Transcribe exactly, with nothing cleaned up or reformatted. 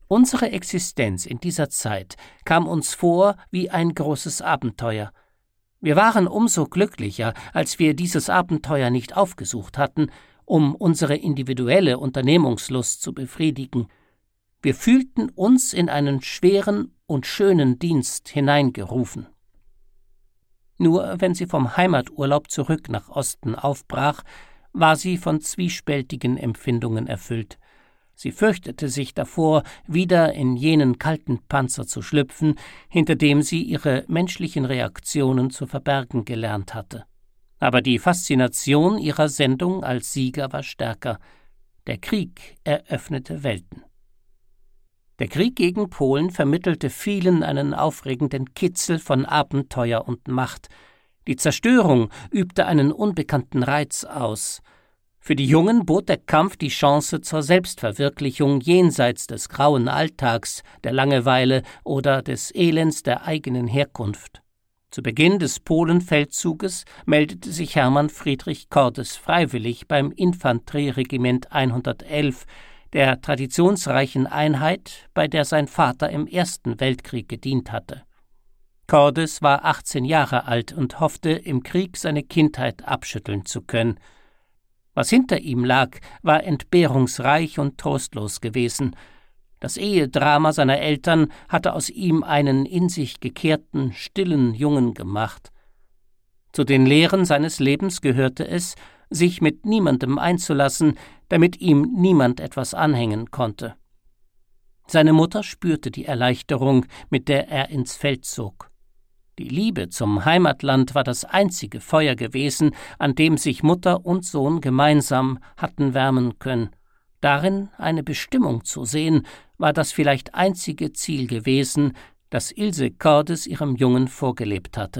Unsere Existenz in dieser Zeit kam uns vor wie ein großes Abenteuer. Wir waren umso glücklicher, als wir dieses Abenteuer nicht aufgesucht hatten, um unsere individuelle Unternehmungslust zu befriedigen. Wir fühlten uns in einen schweren und schönen Dienst hineingerufen. Nur wenn sie vom Heimaturlaub zurück nach Osten aufbrach, war sie von zwiespältigen Empfindungen erfüllt. Sie fürchtete sich davor, wieder in jenen kalten Panzer zu schlüpfen, hinter dem sie ihre menschlichen Reaktionen zu verbergen gelernt hatte. Aber die Faszination ihrer Sendung als Sieger war stärker. Der Krieg eröffnete Welten. Der Krieg gegen Polen vermittelte vielen einen aufregenden Kitzel von Abenteuer und Macht. Die Zerstörung übte einen unbekannten Reiz aus. Für die Jungen bot der Kampf die Chance zur Selbstverwirklichung jenseits des grauen Alltags, der Langeweile oder des Elends der eigenen Herkunft. Zu Beginn des Polenfeldzuges meldete sich Hermann Friedrich Cordes freiwillig beim Infanterieregiment hundertelf, der traditionsreichen Einheit, bei der sein Vater im Ersten Weltkrieg gedient hatte. Cordes war achtzehn Jahre alt und hoffte, im Krieg seine Kindheit abschütteln zu können. Was hinter ihm lag, war entbehrungsreich und trostlos gewesen. Das Ehedrama seiner Eltern hatte aus ihm einen in sich gekehrten, stillen Jungen gemacht. Zu den Lehren seines Lebens gehörte es, sich mit niemandem einzulassen, damit ihm niemand etwas anhängen konnte. Seine Mutter spürte die Erleichterung, mit der er ins Feld zog. Die Liebe zum Heimatland war das einzige Feuer gewesen, an dem sich Mutter und Sohn gemeinsam hatten wärmen können. Darin eine Bestimmung zu sehen, war das vielleicht einzige Ziel gewesen, das Ilse Cordes ihrem Jungen vorgelebt hatte.